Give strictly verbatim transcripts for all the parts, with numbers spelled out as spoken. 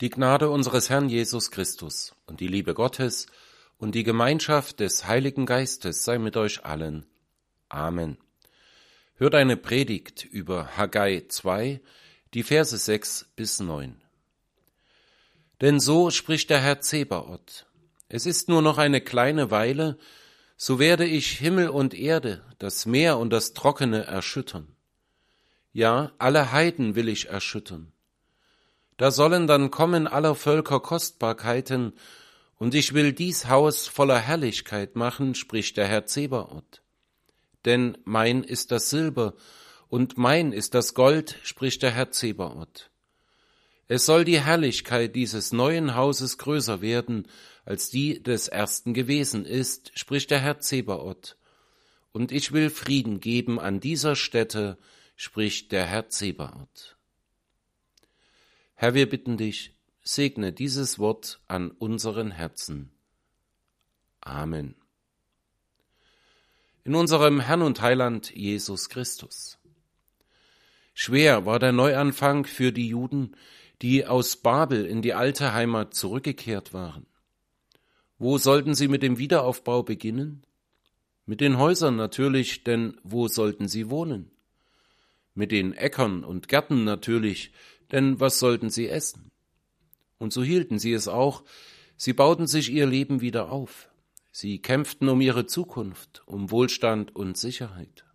Die Gnade unseres Herrn Jesus Christus und die Liebe Gottes und die Gemeinschaft des Heiligen Geistes sei mit euch allen. Amen. Hört eine Predigt über Haggai zwei, die Verse sechs bis neun. Denn so spricht der Herr Zebaoth: Es ist nur noch eine kleine Weile, so werde ich Himmel und Erde, das Meer und das Trockene erschüttern. Ja, alle Heiden will ich erschüttern. Da sollen dann kommen aller Völker Kostbarkeiten, und ich will dies Haus voller Herrlichkeit machen, spricht der Herr Zebaoth. Denn mein ist das Silber, und mein ist das Gold, spricht der Herr Zebaoth. Es soll die Herrlichkeit dieses neuen Hauses größer werden, als die des ersten gewesen ist, spricht der Herr Zebaoth. Und ich will Frieden geben an dieser Stätte, spricht der Herr Zebaoth. Herr, wir bitten dich, segne dieses Wort an unseren Herzen. Amen. In unserem Herrn und Heiland Jesus Christus. Schwer war der Neuanfang für die Juden, die aus Babel in die alte Heimat zurückgekehrt waren. Wo sollten sie mit dem Wiederaufbau beginnen? Mit den Häusern natürlich, denn wo sollten sie wohnen? Mit den Äckern und Gärten natürlich, denn was sollten sie essen? Und so hielten sie es auch, sie bauten sich ihr Leben wieder auf. Sie kämpften um ihre Zukunft, um Wohlstand und Sicherheit.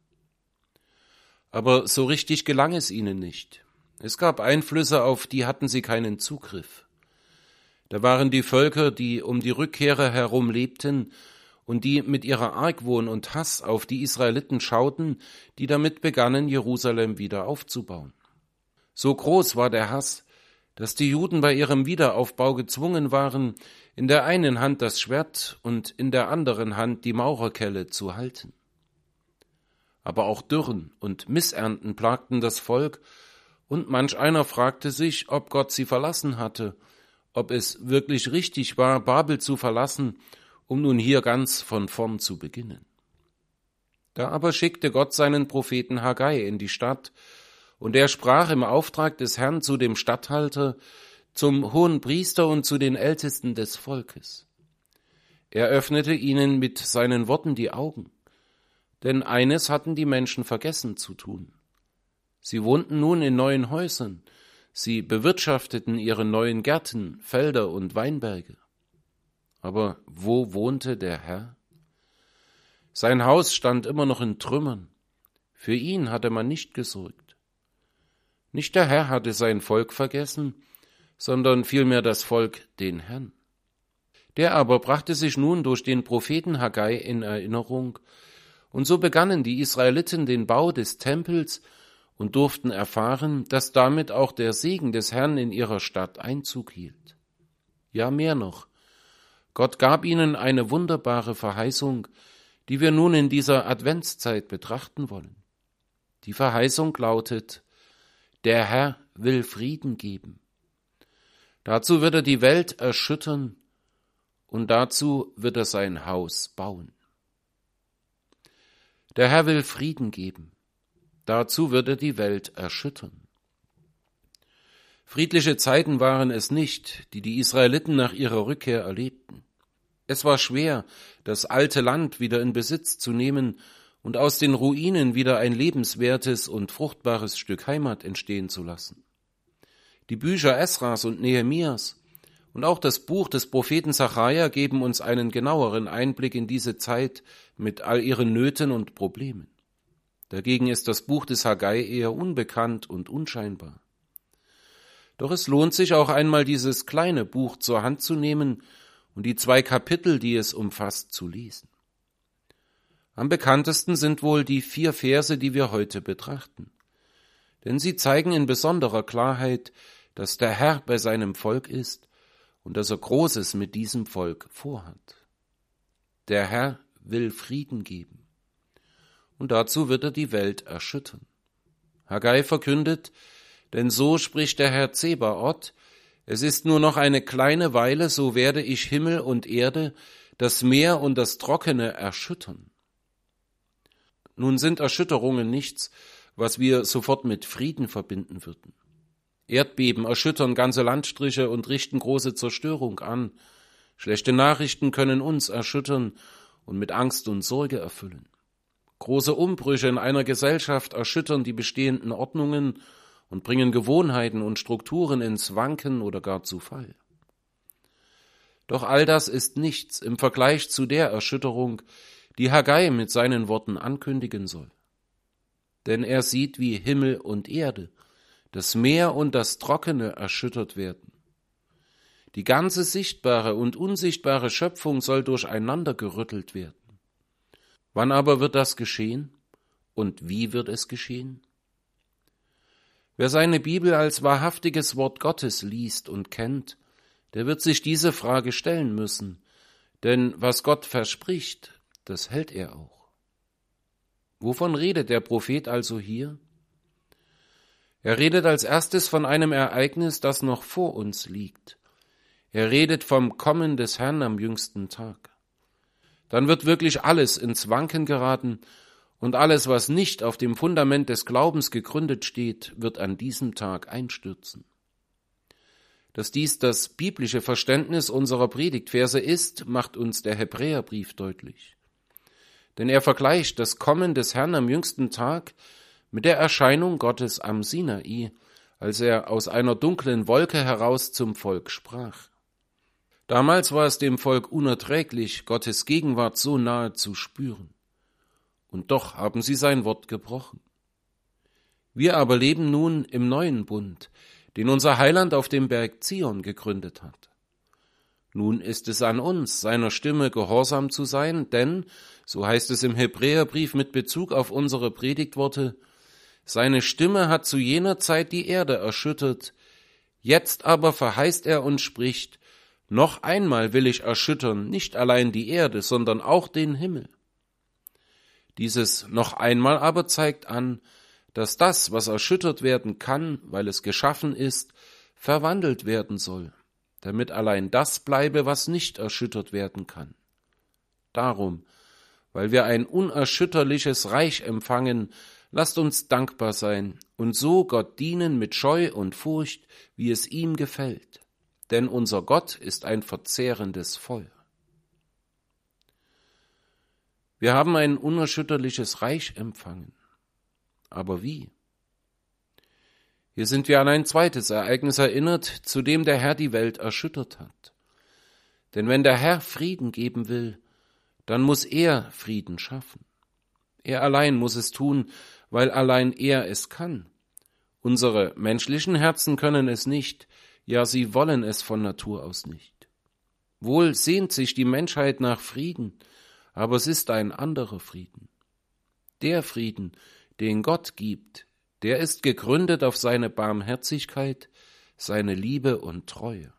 Aber so richtig gelang es ihnen nicht. Es gab Einflüsse, auf die hatten sie keinen Zugriff. Da waren die Völker, die um die Rückkehrer herum lebten und die mit ihrer Argwohn und Hass auf die Israeliten schauten, die damit begannen, Jerusalem wieder aufzubauen. So groß war der Hass, dass die Juden bei ihrem Wiederaufbau gezwungen waren, in der einen Hand das Schwert und in der anderen Hand die Maurerkelle zu halten. Aber auch Dürren und Missernten plagten das Volk, und manch einer fragte sich, ob Gott sie verlassen hatte, ob es wirklich richtig war, Babel zu verlassen, um nun hier ganz von vorn zu beginnen. Da aber schickte Gott seinen Propheten Haggai in die Stadt, und er sprach im Auftrag des Herrn zu dem Statthalter, zum Hohenpriester und zu den Ältesten des Volkes. Er öffnete ihnen mit seinen Worten die Augen, denn eines hatten die Menschen vergessen zu tun. Sie wohnten nun in neuen Häusern, sie bewirtschafteten ihre neuen Gärten, Felder und Weinberge. Aber wo wohnte der Herr? Sein Haus stand immer noch in Trümmern. Für ihn hatte man nicht gesorgt. Nicht der Herr hatte sein Volk vergessen, sondern vielmehr das Volk den Herrn. Der aber brachte sich nun durch den Propheten Haggai in Erinnerung, und so begannen die Israeliten den Bau des Tempels und durften erfahren, dass damit auch der Segen des Herrn in ihrer Stadt Einzug hielt. Ja, mehr noch. Gott gab ihnen eine wunderbare Verheißung, die wir nun in dieser Adventszeit betrachten wollen. Die Verheißung lautet: Der Herr will Frieden geben. Dazu wird er die Welt erschüttern und dazu wird er sein Haus bauen. Der Herr will Frieden geben. Dazu wird er die Welt erschüttern. Friedliche Zeiten waren es nicht, die die Israeliten nach ihrer Rückkehr erlebten. Es war schwer, das alte Land wieder in Besitz zu nehmen und aus den Ruinen wieder ein lebenswertes und fruchtbares Stück Heimat entstehen zu lassen. Die Bücher Esras und Nehemias und auch das Buch des Propheten Sacharja geben uns einen genaueren Einblick in diese Zeit mit all ihren Nöten und Problemen. Dagegen ist das Buch des Haggai eher unbekannt und unscheinbar. Doch es lohnt sich auch einmal, dieses kleine Buch zur Hand zu nehmen und die zwei Kapitel, die es umfasst, zu lesen. Am bekanntesten sind wohl die vier Verse, die wir heute betrachten. Denn sie zeigen in besonderer Klarheit, dass der Herr bei seinem Volk ist und dass er Großes mit diesem Volk vorhat. Der Herr will Frieden geben. Und dazu wird er die Welt erschüttern. Haggai verkündet: Denn so spricht der Herr Zebaoth: Es ist nur noch eine kleine Weile, so werde ich Himmel und Erde, das Meer und das Trockene erschüttern. Nun sind Erschütterungen nichts, was wir sofort mit Frieden verbinden würden. Erdbeben erschüttern ganze Landstriche und richten große Zerstörung an. Schlechte Nachrichten können uns erschüttern und mit Angst und Sorge erfüllen. Große Umbrüche in einer Gesellschaft erschüttern die bestehenden Ordnungen und bringen Gewohnheiten und Strukturen ins Wanken oder gar zu Fall. Doch all das ist nichts im Vergleich zu der Erschütterung, die Haggai mit seinen Worten ankündigen soll. Denn er sieht, wie Himmel und Erde, das Meer und das Trockene erschüttert werden. Die ganze sichtbare und unsichtbare Schöpfung soll durcheinander gerüttelt werden. Wann aber wird das geschehen? Und wie wird es geschehen? Wer seine Bibel als wahrhaftiges Wort Gottes liest und kennt, der wird sich diese Frage stellen müssen, denn was Gott verspricht, das hält er auch. Wovon redet der Prophet also hier? Er redet als erstes von einem Ereignis, das noch vor uns liegt. Er redet vom Kommen des Herrn am jüngsten Tag. Dann wird wirklich alles ins Wanken geraten und alles, was nicht auf dem Fundament des Glaubens gegründet steht, wird an diesem Tag einstürzen. Dass dies das biblische Verständnis unserer Predigtverse ist, macht uns der Hebräerbrief deutlich. Denn er vergleicht das Kommen des Herrn am jüngsten Tag mit der Erscheinung Gottes am Sinai, als er aus einer dunklen Wolke heraus zum Volk sprach. Damals war es dem Volk unerträglich, Gottes Gegenwart so nahe zu spüren. Und doch haben sie sein Wort gebrochen. Wir aber leben nun im neuen Bund, den unser Heiland auf dem Berg Zion gegründet hat. Nun ist es an uns, seiner Stimme gehorsam zu sein, denn, so heißt es im Hebräerbrief mit Bezug auf unsere Predigtworte, seine Stimme hat zu jener Zeit die Erde erschüttert, jetzt aber verheißt er und spricht, noch einmal will ich erschüttern, nicht allein die Erde, sondern auch den Himmel. Dieses noch einmal aber zeigt an, dass das, was erschüttert werden kann, weil es geschaffen ist, verwandelt werden soll, damit allein das bleibe, was nicht erschüttert werden kann. Darum, weil wir ein unerschütterliches Reich empfangen, lasst uns dankbar sein und so Gott dienen mit Scheu und Furcht, wie es ihm gefällt. Denn unser Gott ist ein verzehrendes Feuer. Wir haben ein unerschütterliches Reich empfangen. Aber wie? Hier sind wir an ein zweites Ereignis erinnert, zu dem der Herr die Welt erschüttert hat. Denn wenn der Herr Frieden geben will, dann muss er Frieden schaffen. Er allein muss es tun, weil allein er es kann. Unsere menschlichen Herzen können es nicht, ja, sie wollen es von Natur aus nicht. Wohl sehnt sich die Menschheit nach Frieden, aber es ist ein anderer Frieden. Der Frieden, den Gott gibt, der ist gegründet auf seine Barmherzigkeit, seine Liebe und Treue.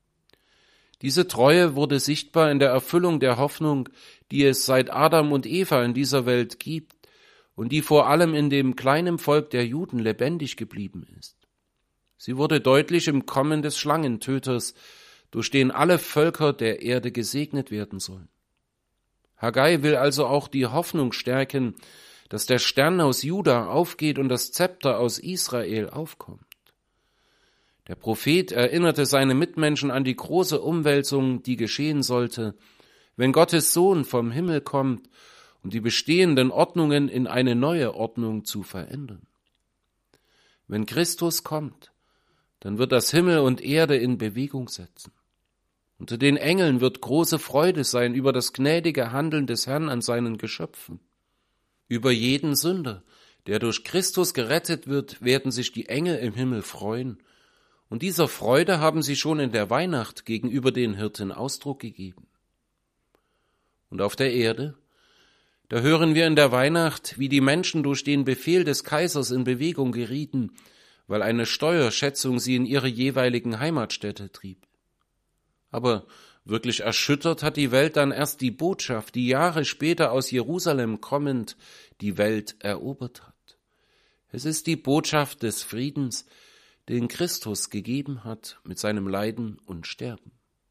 Diese Treue wurde sichtbar in der Erfüllung der Hoffnung, die es seit Adam und Eva in dieser Welt gibt und die vor allem in dem kleinen Volk der Juden lebendig geblieben ist. Sie wurde deutlich im Kommen des Schlangentöters, durch den alle Völker der Erde gesegnet werden sollen. Haggai will also auch die Hoffnung stärken, dass der Stern aus Juda aufgeht und das Zepter aus Israel aufkommt. Der Prophet erinnerte seine Mitmenschen an die große Umwälzung, die geschehen sollte, wenn Gottes Sohn vom Himmel kommt, um die bestehenden Ordnungen in eine neue Ordnung zu verändern. Wenn Christus kommt, dann wird das Himmel und Erde in Bewegung setzen. Unter den Engeln wird große Freude sein über das gnädige Handeln des Herrn an seinen Geschöpfen. Über jeden Sünder, der durch Christus gerettet wird, werden sich die Engel im Himmel freuen. Und dieser Freude haben sie schon in der Weihnacht gegenüber den Hirten Ausdruck gegeben. Und auf der Erde, da hören wir in der Weihnacht, wie die Menschen durch den Befehl des Kaisers in Bewegung gerieten, weil eine Steuerschätzung sie in ihre jeweiligen Heimatstädte trieb. Aber wirklich erschüttert hat die Welt dann erst die Botschaft, die Jahre später aus Jerusalem kommend die Welt erobert hat. Es ist die Botschaft des Friedens, den Christus gegeben hat mit seinem Leiden und Sterben.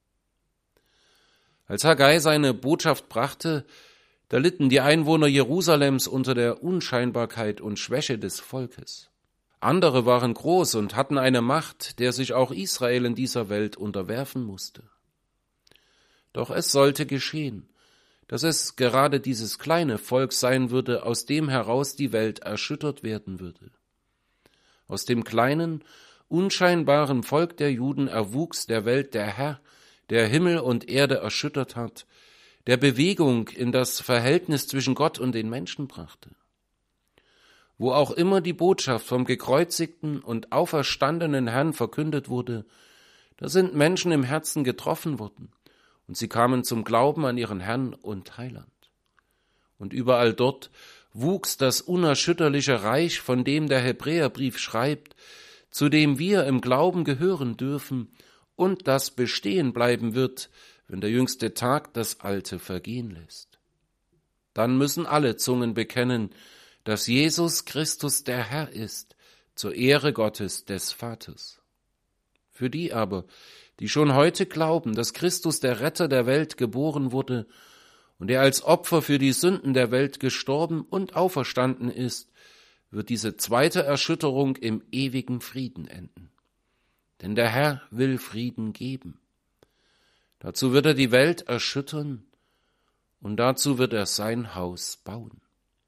Als Haggai seine Botschaft brachte, da litten die Einwohner Jerusalems unter der Unscheinbarkeit und Schwäche des Volkes. Andere waren groß und hatten eine Macht, der sich auch Israel in dieser Welt unterwerfen musste. Doch es sollte geschehen, dass es gerade dieses kleine Volk sein würde, aus dem heraus die Welt erschüttert werden würde. Aus dem kleinen, unscheinbaren Volk der Juden erwuchs der Welt der Herr, der Himmel und Erde erschüttert hat, der Bewegung in das Verhältnis zwischen Gott und den Menschen brachte. Wo auch immer die Botschaft vom gekreuzigten und auferstandenen Herrn verkündet wurde, da sind Menschen im Herzen getroffen worden, und sie kamen zum Glauben an ihren Herrn und Heiland. Und überall dort wuchs das unerschütterliche Reich, von dem der Hebräerbrief schreibt, zu dem wir im Glauben gehören dürfen und das bestehen bleiben wird, wenn der jüngste Tag das Alte vergehen lässt. Dann müssen alle Zungen bekennen, dass Jesus Christus der Herr ist, zur Ehre Gottes des Vaters. Für die aber, die schon heute glauben, dass Christus der Retter der Welt geboren wurde und er als Opfer für die Sünden der Welt gestorben und auferstanden ist, wird diese zweite Erschütterung im ewigen Frieden enden. Denn der Herr will Frieden geben. Dazu wird er die Welt erschüttern und dazu wird er sein Haus bauen.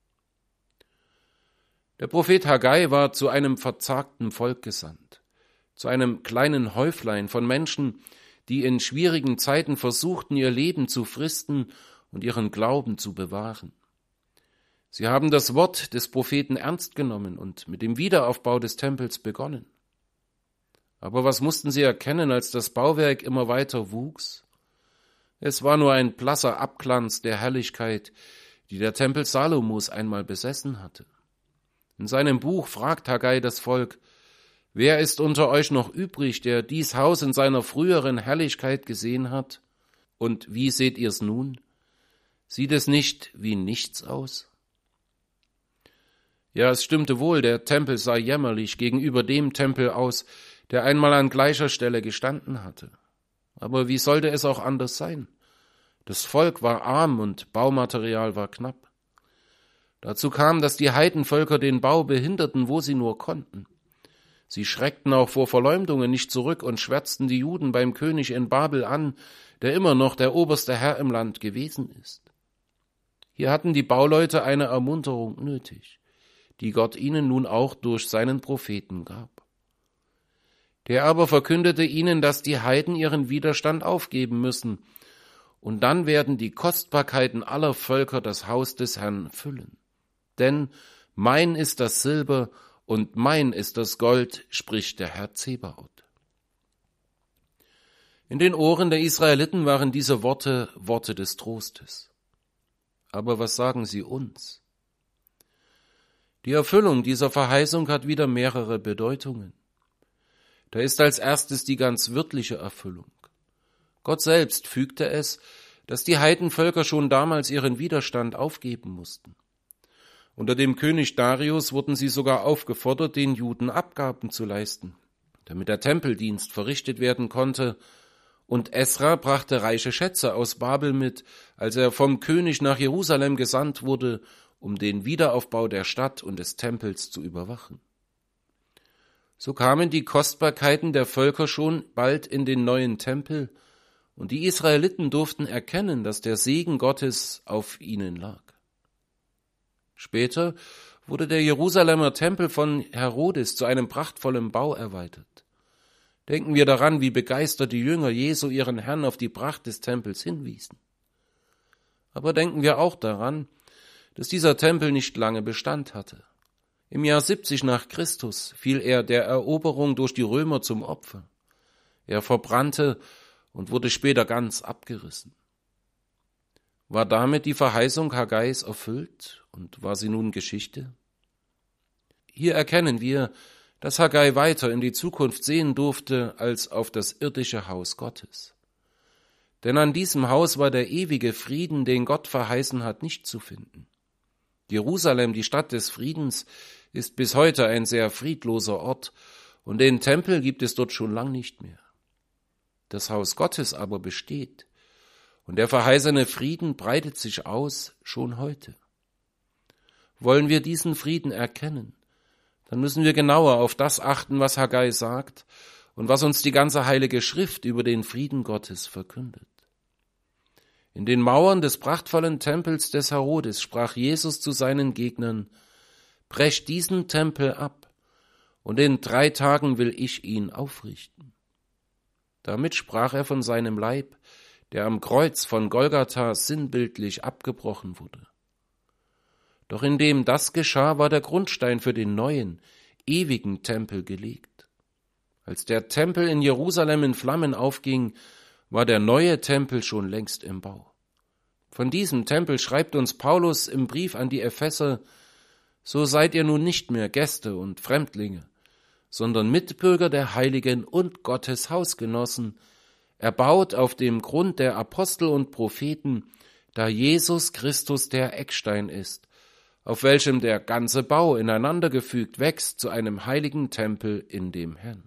Der Prophet Haggai war zu einem verzagten Volk gesandt, zu einem kleinen Häuflein von Menschen, die in schwierigen Zeiten versuchten, ihr Leben zu fristen und ihren Glauben zu bewahren. Sie haben das Wort des Propheten ernst genommen und mit dem Wiederaufbau des Tempels begonnen. Aber was mussten sie erkennen, als das Bauwerk immer weiter wuchs? Es war nur ein blasser Abglanz der Herrlichkeit, die der Tempel Salomos einmal besessen hatte. In seinem Buch fragt Haggai das Volk: Wer ist unter euch noch übrig, der dies Haus in seiner früheren Herrlichkeit gesehen hat? Und wie seht ihr's nun? Sieht es nicht wie nichts aus? Ja, es stimmte wohl, der Tempel sah jämmerlich gegenüber dem Tempel aus, der einmal an gleicher Stelle gestanden hatte. Aber wie sollte es auch anders sein? Das Volk war arm und Baumaterial war knapp. Dazu kam, dass die Heidenvölker den Bau behinderten, wo sie nur konnten. Sie schreckten auch vor Verleumdungen nicht zurück und schwärzten die Juden beim König in Babel an, der immer noch der oberste Herr im Land gewesen ist. Hier hatten die Bauleute eine Ermunterung nötig, die Gott ihnen nun auch durch seinen Propheten gab. Der aber verkündete ihnen, dass die Heiden ihren Widerstand aufgeben müssen, und dann werden die Kostbarkeiten aller Völker das Haus des Herrn füllen. Denn mein ist das Silber und mein ist das Gold, spricht der Herr Zebaoth. In den Ohren der Israeliten waren diese Worte Worte des Trostes. Aber was sagen sie uns? Die Erfüllung dieser Verheißung hat wieder mehrere Bedeutungen. Da ist als erstes die ganz wörtliche Erfüllung. Gott selbst fügte es, dass die Heidenvölker schon damals ihren Widerstand aufgeben mussten. Unter dem König Darius wurden sie sogar aufgefordert, den Juden Abgaben zu leisten, damit der Tempeldienst verrichtet werden konnte, und Esra brachte reiche Schätze aus Babel mit, als er vom König nach Jerusalem gesandt wurde, um den Wiederaufbau der Stadt und des Tempels zu überwachen. So kamen die Kostbarkeiten der Völker schon bald in den neuen Tempel, und die Israeliten durften erkennen, dass der Segen Gottes auf ihnen lag. Später wurde der Jerusalemer Tempel von Herodes zu einem prachtvollen Bau erweitert. Denken wir daran, wie begeistert die Jünger Jesu ihren Herrn auf die Pracht des Tempels hinwiesen. Aber denken wir auch daran, dass dieser Tempel nicht lange Bestand hatte. Im Jahr siebzig nach Christus fiel er der Eroberung durch die Römer zum Opfer. Er verbrannte und wurde später ganz abgerissen. War damit die Verheißung Haggais erfüllt und war sie nun Geschichte? Hier erkennen wir, dass Haggai weiter in die Zukunft sehen durfte als auf das irdische Haus Gottes. Denn an diesem Haus war der ewige Frieden, den Gott verheißen hat, nicht zu finden. Jerusalem, die Stadt des Friedens, ist bis heute ein sehr friedloser Ort, und den Tempel gibt es dort schon lang nicht mehr. Das Haus Gottes aber besteht, und der verheißene Frieden breitet sich aus, schon heute. Wollen wir diesen Frieden erkennen, dann müssen wir genauer auf das achten, was Haggai sagt und was uns die ganze Heilige Schrift über den Frieden Gottes verkündet. In den Mauern des prachtvollen Tempels des Herodes sprach Jesus zu seinen Gegnern: Brecht diesen Tempel ab, und in drei Tagen will ich ihn aufrichten. Damit sprach er von seinem Leib, der am Kreuz von Golgatha sinnbildlich abgebrochen wurde. Doch indem das geschah, war der Grundstein für den neuen, ewigen Tempel gelegt. Als der Tempel in Jerusalem in Flammen aufging, war der neue Tempel schon längst im Bau. Von diesem Tempel schreibt uns Paulus im Brief an die Epheser: So seid ihr nun nicht mehr Gäste und Fremdlinge, sondern Mitbürger der Heiligen und Gottes Hausgenossen, erbaut auf dem Grund der Apostel und Propheten, da Jesus Christus der Eckstein ist, auf welchem der ganze Bau ineinandergefügt wächst zu einem heiligen Tempel in dem Herrn.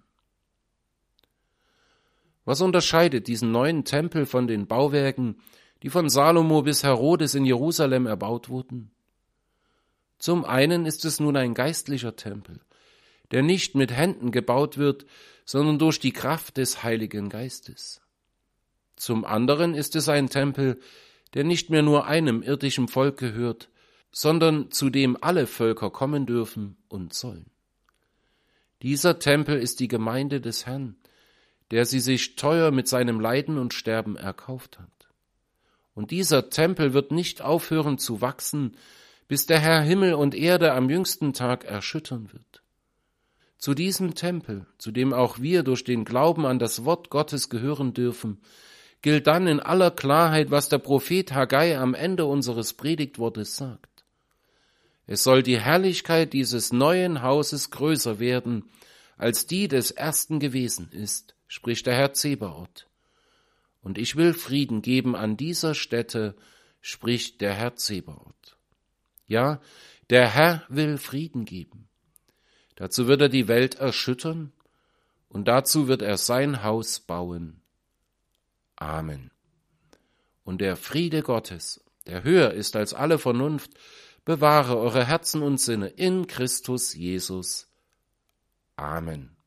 Was unterscheidet diesen neuen Tempel von den Bauwerken, die von Salomo bis Herodes in Jerusalem erbaut wurden? Zum einen ist es nun ein geistlicher Tempel, der nicht mit Händen gebaut wird, sondern durch die Kraft des Heiligen Geistes. Zum anderen ist es ein Tempel, der nicht mehr nur einem irdischen Volk gehört, sondern zu dem alle Völker kommen dürfen und sollen. Dieser Tempel ist die Gemeinde des Herrn, der sie sich teuer mit seinem Leiden und Sterben erkauft hat. Und dieser Tempel wird nicht aufhören zu wachsen, bis der Herr Himmel und Erde am jüngsten Tag erschüttern wird. Zu diesem Tempel, zu dem auch wir durch den Glauben an das Wort Gottes gehören dürfen, gilt dann in aller Klarheit, was der Prophet Haggai am Ende unseres Predigtwortes sagt. Es soll die Herrlichkeit dieses neuen Hauses größer werden, als die des ersten gewesen ist, spricht der Herr Zebaoth. Und ich will Frieden geben an dieser Stätte, spricht der Herr Zebaoth. Ja, der Herr will Frieden geben. Dazu wird er die Welt erschüttern und dazu wird er sein Haus bauen. Amen. Und der Friede Gottes, der höher ist als alle Vernunft, bewahre eure Herzen und Sinne in Christus Jesus. Amen.